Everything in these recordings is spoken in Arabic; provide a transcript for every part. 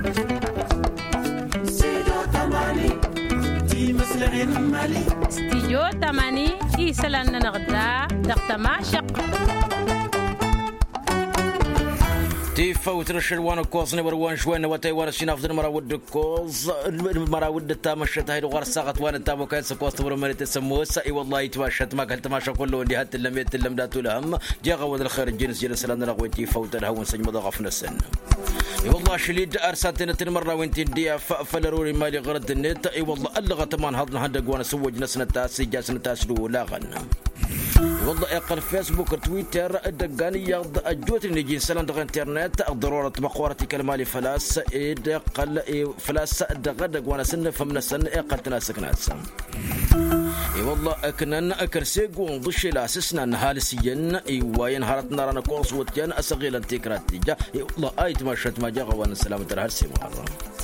استيجو تماني إيسلان نغدا دقتما شق تيفا وترشل وانا كوزني وروان شوين وتاي وانا شيناف دن مراود كوز مراود تام الشت هاي الغار ساقط وانا تام وكان سكوست ورمرت السموس اي والله يتماشت ما قلت ما كله اللي هات لم يتلم داتو لهم جا غود الخير الجنس جلس لنا لغوي تيفا وتلهون سنج مضغف نسن اي والله شليد ارسلتنا تنمر وانت دي فلروري مالي غرد النت اي والله اللغه تمان هضنا هدق وانا سوج نسنا تاسي جاسنا تاسلو لا غنى والله اقل فيسبوك تويتر دقاني يغض اجوت نجي سلام دغ انترنت ضروره مقورتي كلمالي فلاس قل فلاس دغدق وانا سن فمن السن اقل تناسك ناس اي والله اكنن اكرسيق ونضش لاسسنا نهالسيين اي وين هارتنا رانا كورس وتيان اسغيل انتكراتي جا اي والله ايت مشت ما جا وانا سلامه الهرسي مره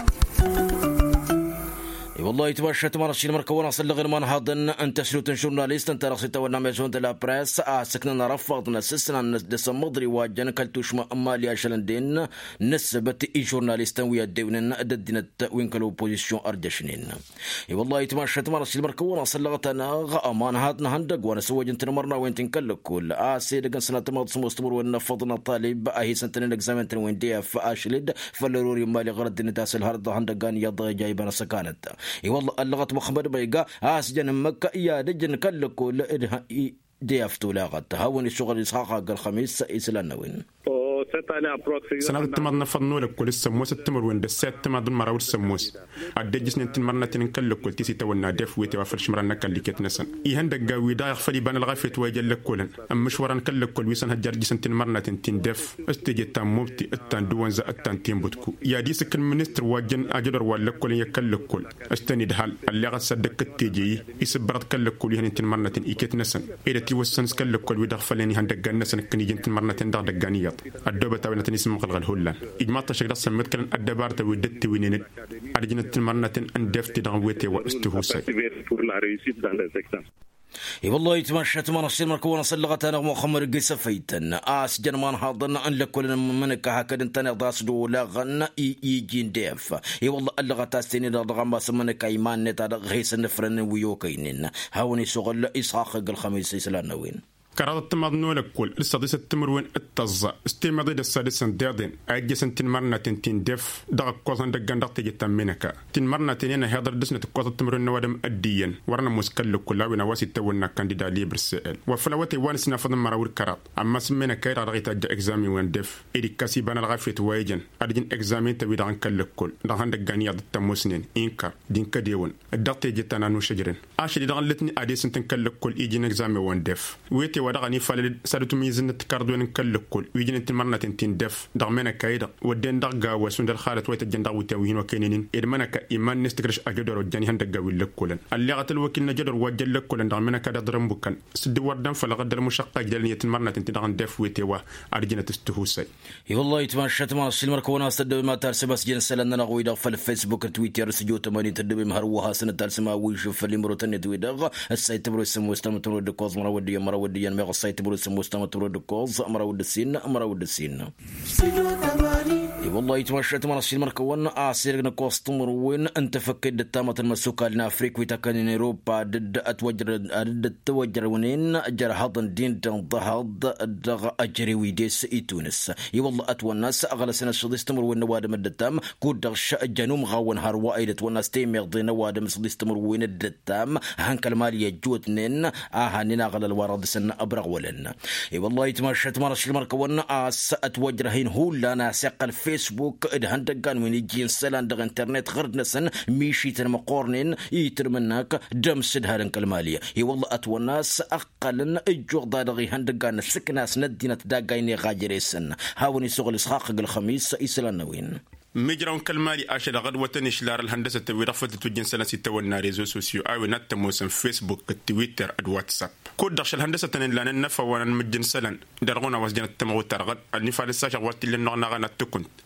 والله يتباشت مرشي المركونه صلغ المان هذن انت سلوت جورناليست انت رخصت ولا ميزون دو لا بريس سكننا رفضنا سسنا دسمضري واجن كلتوش مالي اشلندين نسبت اي جورناليست ويا ديونن ددنت وين كلو بوزيشن اردشنين اي والله يتباشت مرشي المركونه صلغتنا غامان هادنا هندق وانا سوجن تنمرنا وين تنكل كل سيدغن سنه مض مستمر وين فضنا طالب اهي سنتين اكزامنت وين دي اف اشلد فلروري مالي غرد الناس الهرد هندقان يض جايبنا سكانت اي والله اللغة محمد بيقى اسجن مكة يا دجن كلكو دي افتو لاغت هاوني شغل اسحاق الخميس اسلانوين سنة تمر نفضنو لك كل السموس التمر وين دسات تمر دون مراور السموس عدجس ننتن مرنا تنكل لك كل تيسي تونا دف ويتي وفرش مرنا كل كيت نسن يهن دقا ويدا يغفلي بان الغافيت واجل لك كلن ام مشورا كل لك كل ويسن هجر جسن تن مرنا تنتين دف استجي تام موبتي اتان دوان زا اتان تين بوتكو يا دي سكن منستر واجن اجدر والك كل يكل لك كل استني دهال اللي غا صدق التيجي يسبرت كل لك كل يهن تن مرنا تن ايكيت نسن اذا تي وسن كل لك كل ويدا غفلني هن دقا نسن كني جنت مرنا تن دقانيات الدوبة تاوينا تنسم مقلغل هولا إجماع تشكل سمت كلن الدبار تويدت وينين أرجعنا تمرنا أن دفتي دعوتي واستهوسي اي والله يتمشت ما نصير مركونه صلغت انا مخمر قسفيتن اسجن ما نحضن ان لكل منك هكذا انت نضاس دو لا غن يجين ديف اي والله اللغه تاستني ضغم ما سمنك ايمان نتا غيس نفرن ويوكينن هاوني شغل اسحاق الخميس يسلانوين كرادة تمضنو لكل السادسة تمروين التزا استيمضي السادسة دادين أجي سنتين مرنا تنتين دف دغ قوزن دقان دغ تجي تمينكا تين مرنا تنين هيدر دسنة قوزة تمروين نوادم أديين ورنا مسكال لكل لاوين واسي تونا كانديدا ليبر السائل وفلواتي وانسنا فضل مراور كراد أما سمينا كايرا رغي تاجا إكزامي وان دف إيدي كاسي بانا الغافية وايجن أرجين إكزامي تبي دغان كال لكل دغان دقاني يض التموسنين إنكار دين كديون الدغ تجي تنانو شجرين أشري دغان لتني أدي سنتين كال لكل إيجين إكزامي وان دف ويتي ودغني فال سادتو ميزن تكاردون كل كل ويجن تمرنا تنتين دف دغمنا كايدا ودين دغا وسند الخالت ويت جندا وتوين وكينين ادمنا كايمان نستكرش اجدر وجاني هندغا ويلكولن اللي غتل وكيل نجدر وجل لكولن دغمنا كدا درمبكن سد وردن فلغدر مشقق دلني تمرنا تنتين دغن دف ويتوا ارجنا تستهوسي اي والله يتمشت ما السلمر كونا استد ما ترسبس جن سلنا نغوي دغ في الفيسبوك تويتر سجو 8 تدب مهروها سنه ترسما ويشوف اللي مرتن تويدغ السايت برو سمو استمترو دكوز مراودي مغ تبرس مستمر الدكوز أمر ود السين والله يتمشت من الشيء مركون عصير نقص تمروين أنت فكد التامة المسوكة لنا أفريقيا وتكن أوروبا ضد توجر ونين جرهض دين ضهض دغ أجري ويدس تونس والله أتوى الناس أغلى سنة صديس تمروين نوادم الدتام كود جنوم غاون هروايد والناس تيم يغضي نوادم صديس تمروين الدتام هنك المالية جوتنين هننا أغلى الورد سنة أبرغ ولن والله يتمشت مرش المركون أتوجرهين هو لنا ساق الفيسبوك إدهن دقان وين يجين سلان دغ انترنت غرد نسن ميشي تنمقورنين يترمناك دم سدهارن كالمالية والله أتوى الناس أقلن الجوغ داغي هندقان سكناس ندينة داقايني غاجريسن هاوني سوغل إسحاق الخميس إسلانوين مجرون كالمالي أشد غدوة نشلار الهندسة تبي رفض توجين سنة ستة ريزو سوسيو أو نتموسن فيسبوك التويتر الواتساب كود دخل الهندسة تنين لان نفا وانا مجن سلن درغونا وسجن التمغو ترغد النفا لساشا وقت اللي نغنا غانا تكنت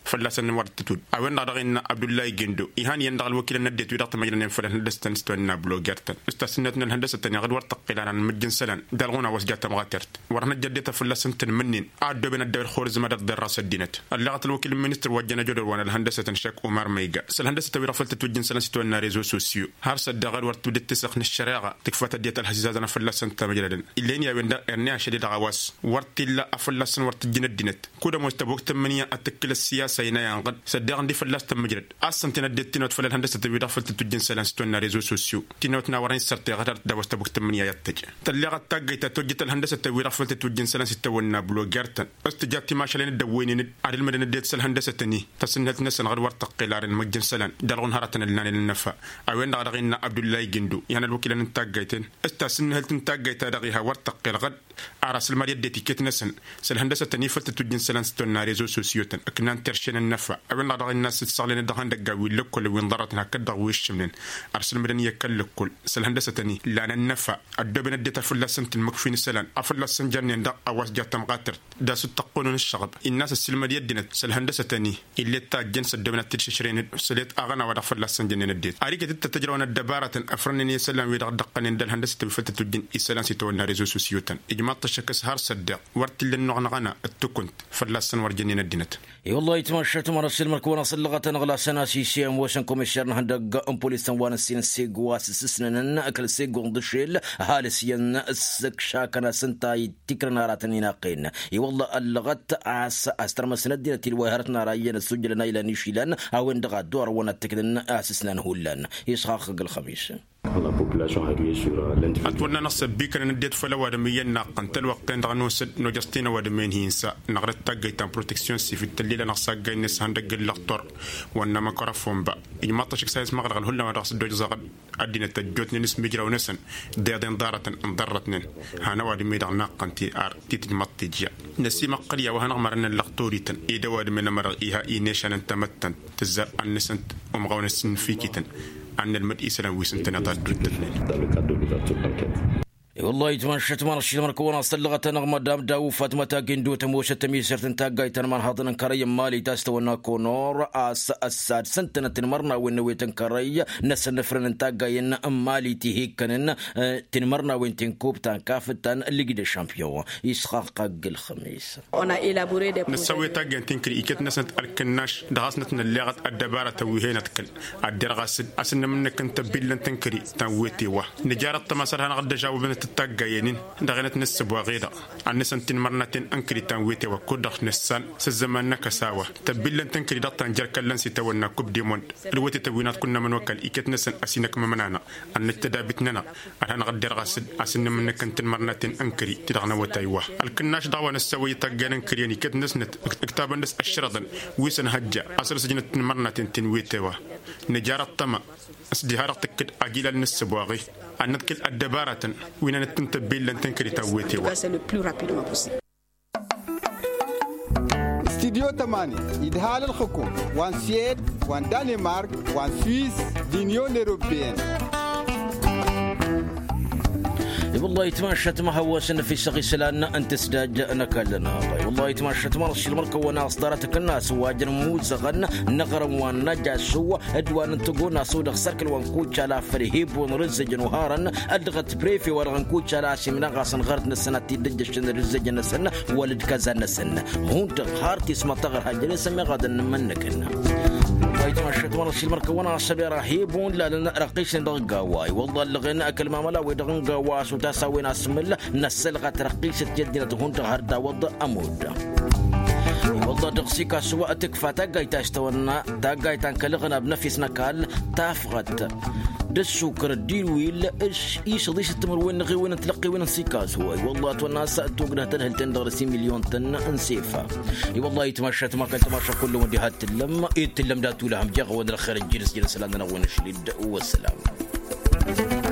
فلاسن ورتتود أوين نادرين عبد الله جندو إيهان يندغ الوكيل نديت ويدقت مجرن فلان هندسة نستونا بلوجرتن استسنتنا الهندسة تانية غد ورتقيل عن مجن سلان دلغونا وسجات مغاترت ورنا جديت فلاسن تنمنين عاد بين الدور خورز مدى الدراسة الدينت اللغة الوكيل المينستر وجنا جدول وانا الهندسة تنشك عمر ميجا الهندسة تبي رفلت توجن سلان ستونا ريزو سوسيو هارس الدغل ورتودت تسخن الشريعة تكفت ديت الهزازنا فلاسن تمجرن اللين يا بندا إرنيا شديد غواس ورتلا أفلاسن ورتجن الدينت كودا مستبوك تمنية أتكل السياسة ينقد صدقني دي فلاس تمجرد أصلا تنديت تنوت فلان هندسة تبي رفلت توجن سلان ستونا ريزو سوسيو تنوت ناورين سرتي غدر دوست بوك تمنية يتج تلقى تاجيت توجت الهندسة تبي رفلت توجن سلان ستونا بلوجرتن استجابتي ما شلين الدوينين على المدينة ديت سل هندسة تني تسنت نسن غير ورتقيل على المجن سلان دلغون هرتنا لنا للنفع أوين دغين عبد الله جندو يعني الوكيل نتاجيتن استسن هل تنتاجيت دغيها ورتقيل غد أرسل مريض ديت كت نسن سل هندسة تني فلت توجن سلان ستونا ريزو سوسيوتن أكنان ترشين النفع أوين دغين الناس تسالين دغان دقاوي لكل وين ضرتنا كدغ ويش منين أرسل مدني يكل كل سل هندسة تني لأن النفع الدبن ديت فلسن المكفين سلان أفلسن جنين دق أواس جات مقاتر دا ستقونون الشغب الناس السلمة ديت سل هندسة تاني اللي تاجن سدبنا تششرين سليت أغنى ودا فلسن جنين الديت أريك تتجرون الدبارة أفرنني سلام ويدا دقنين دل هندسة تبفتت تجن إسلام سيتون ريزو سوسيوتن إجماع تشكس هار صدق ورت للنغنغنا التكنت فلسن ورجنين الدينت والله يتمشت مرسل مركونا صلغة نغلا سنة سيسيام وشن كوميشن هندق أمبوليسن وانا سين سيغواس سسنن أكل سيغون دشيل هالسين السكشا كان سنتاي تكرنا راتني ناقين والله اللغت أسترمسنا الدينة الوهرتنا رايين السجلنا إلى نيشيلان أو اندغا دور وانا تكدن أسسنا هولان يسخاق الخميس أتولنا نصب بيكنا نديت فلا ودميين ناقن تلوقت ندغنو سد نجستين ودمين هينسا نغرت تاقيتان بروتكسيون سيفي التليلة نقصاق الناس هندق اللقطور وانا ما كرفهم با إجماع تشك سايس مغرغل هلا ما رقص الدوج زغد أدينا تجوتني نس مجرى ونسن ديادين دارة انضرتنن هانا ودمي دغ ناقن تي آر تيتن مطيجيا نسيما قرية وهانا مرنا اللقطوريتن إيدا ودمينا مرغ إيها إينيشان انتمتن تزار النسنت ومغون السن فيكتن عن المدئي سلام ويسنتنا ضد والله يتمشت مرشي مركونا صلغة نغمة دام داو فاطمة جندو تموشة تميسر تنتاقاي تنمان هاضنا كري مالي تاستونا كونور الساد سنتنا تنمرنا وينوي تنكري نسن نفرن انتاقاي مالي تهيكنن تنمرنا وين تنكوب تنكافتن اللي قد الشامبيون يسخاق الخميس نسوي تاقين تنكري إيكت نسنت الكناش دغاسنتنا اللغة الدبارة تويهين تكل الدرغاسد أسن منك انت بيلن تنكري تنويتي وح نجارة تماسرها نغد جاوبنا تاجينين دغنت نسب وغيدا النسان تنمرنتين أنكري تنويتي وكودخ نسان سزمان نكساوة تبلن تنكري دقتان جركلن سيتونا كوب ديموند الوتي توينات كنا من وكل إيكت نسان أسينك ممنانا النتدا بتننا أنا نقدر غاسد أسن منك تنمرنتين أنكري تدغنا وتايوه الكناش دعوة نسوي تاجين كرياني كت نسنت اكتاب الناس الشرطن ويسن هجا أصل سجنة تنمرنتين تنويتي نجارة تما أصدهار تكد أجيل النسب واغي أنتكل الدبارة وين نتنتبه لن تنكري تويتي استديو تماني إدهال الحكومة وان سيد وان دنمارك وان سويس دينيون أوروبيين والله يتمشت ما هو سن في سقي سلالنا أنت سداج نكلنا والله يتمشت مرش المركو وناس دارتك الناس واجر موزغن نغر ونجا سوا ادوان تقولنا صودق سركل ونكوتش على فريهيب ونرزج نهارا ادغت بريفي ورغنكوتش على سمنا غاسن غرت نسنة تدجش نرزج نسن ولد كذا نسن هون تغارتي اسم طغر هاجر سمي غادن منكنا يتمشت مرش المركو وناس رهيبون لا رقيش ندغواي والله لغينا اكل ما ملا ودغواس تسوي ناس ملا نسلغة رقيسة جدنا هون تهردا وضع أمود والله دقسيكا سواء تكفى تاقاي تاشتونا تاقاي تنكلغنا بنفسنا كال تافغت دسو كردين ويل إيش ضيش التمر وين نغي وين نتلقي وين نسيكاس هو والله تونا توقنا تنهل تندر 6 مليون تن نسيفا والله يتمشت ما كنت تمشى كل وديهات اللم يتلم داتو لهم جغ وين الخير الجلس جلس لنا وين شليد والسلام